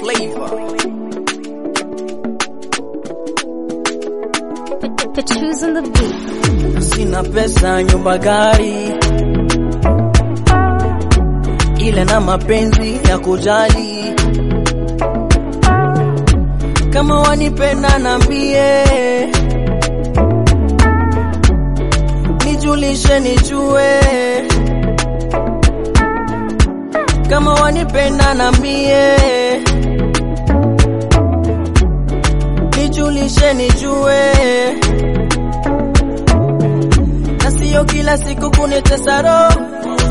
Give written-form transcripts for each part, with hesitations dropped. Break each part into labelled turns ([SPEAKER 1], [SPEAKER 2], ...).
[SPEAKER 1] flavor.
[SPEAKER 2] Put shoes on the beat.
[SPEAKER 1] Sina pesa, nyumba, gari, ila na mapenzi ya kujali. Kama wanipenda nambie, nijulishe nijue. Kama wanipenda nambie, nijulishe nijue. Na sio kila siku kunitesa roho,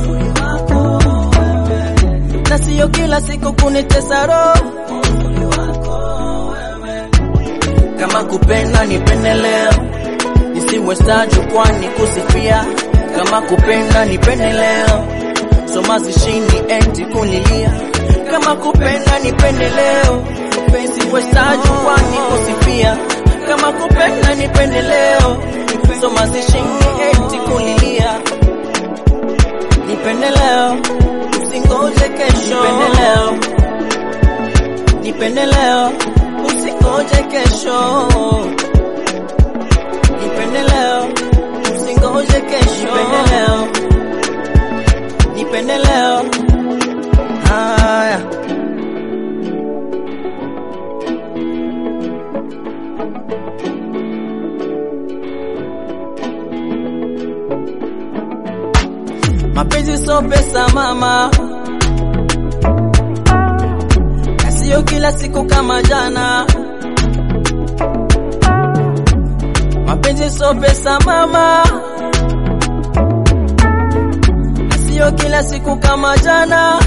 [SPEAKER 1] na sio kila siku kunitesa roho. Kama kupenda nipende leo, nisiwe star jukwani kusifia. Kama kupenda nipende leo, soma zishini eti kunilia. Kama kupenda nipende leo, nisiwe star jukwani kusifia. Kama kupenda nipende leo, soma zishini eti kunilia. Nipende leo, usingoje kesho. Nipende leo, nipende leo, usingoje kesho. Nipende leo, usingoje kesho. Nipende leo, nipende leo. Haya, mapenzi so pesa mama, na sio kila siku kama jana. Mapenzi so pesa mama, na sio kila siku kama jana.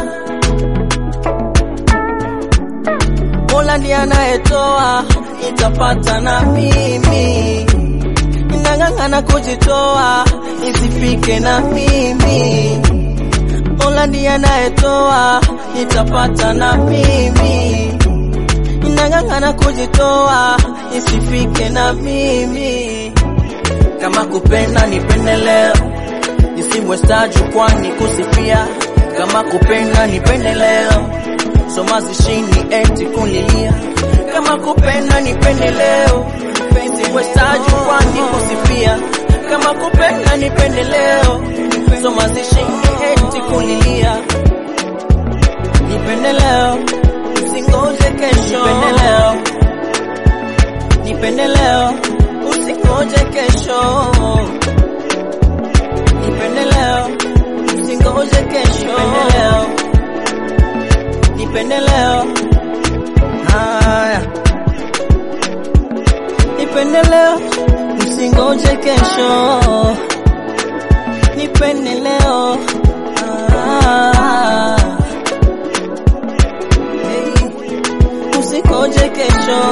[SPEAKER 1] Mola ndiye anayetoa, nitapata na mimi. Ninang'ang'ana kujitoa, nisifike na mimi. Mola ndiye anayetoa, nitapata na mimi. Ninang'ang'ana kujitoa, nisifike na mimi. Kama kupenda nipende leo, nisiwe star jukwani kusifia. Kama kupenda nipende leo, soma zishini eti kunilia. Kama kupenda nipende leo, nisiwe star jukwani kusifia. Kama kupenda nipende leo, soma zishini eti kunilia. Nipende leo, usingoje kesho. Nipende leo, nipende leo, usingoje kesho. Nipende leo, usingoje kesho. Nipende leo, nipende leo. Haya, nipende leo, usingoje kesho. Nipende leo. Usingoje kesho.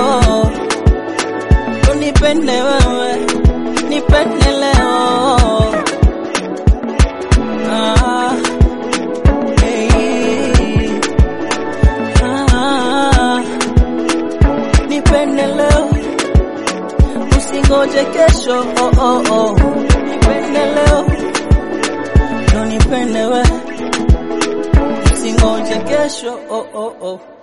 [SPEAKER 1] Nipende wewe, nipende leo. Nipende leo, usingoje kesho. Nipende leo, no nipende wewe, usingoje kesho.